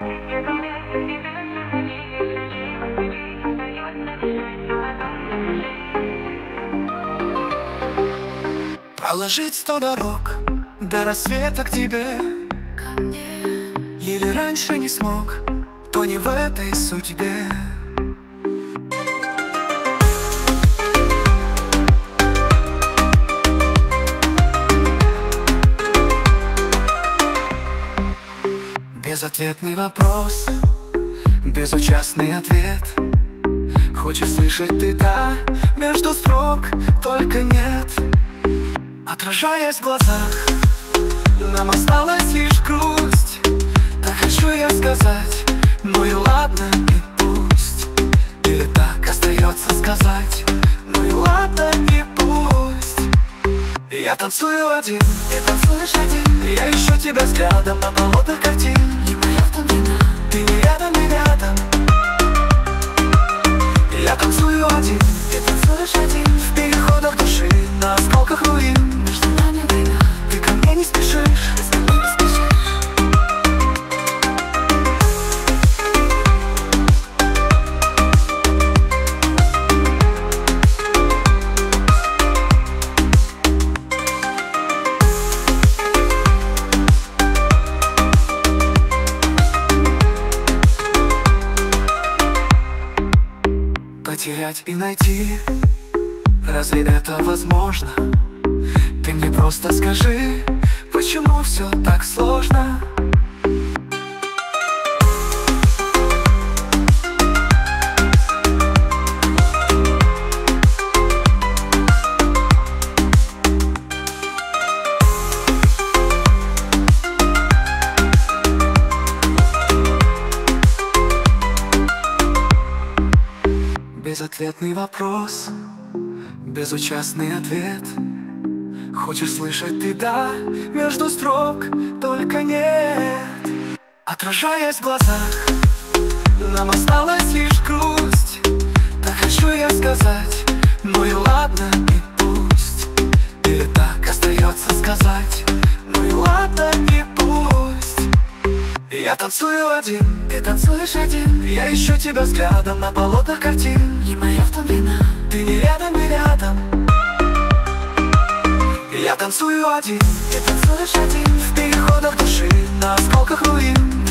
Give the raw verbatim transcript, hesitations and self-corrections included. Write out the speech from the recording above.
Проложить сто дорог до рассвета к тебе, ко мне. или раньше не смог, то не в этой судьбе. Безответный вопрос, безучастный ответ. Хочешь слышать ты «да» между строк, только нет. Отражаясь в глазах, нам осталась лишь грусть. Так хочу я сказать, ну и ладно, и пусть. Или так остается сказать, ну и ладно, и пусть. Я танцую один, ты танцуешь один. Я ищу тебя взглядом на болотах картин. Не моя в том вина. Ты не рядом, не рядом. Я танцую один, ты танцуешь один. В переходах души, на осколках руин. Между нами война. Ты ко мне не спешишь, Ты со мной не спешишь. потерять и найти, разве это возможно? Ты мне просто скажи, почему все так сложно? Безответный вопрос, безучастный ответ. Хочешь слышать ты «да» между строк, только нет. Отражаясь в глазах, нам осталась лишь грусть. Так хочу я сказать, ну и ладно, и пусть. Или так остается сказать, ну и ладно, и пусть. Я танцую один, ты танцуешь один. Я ищу тебя взглядом на болотах картин. Не моя в том вина. Ты не рядом, не рядом. Я танцую один, ты танцуешь один. В переходах души, на осколках руин.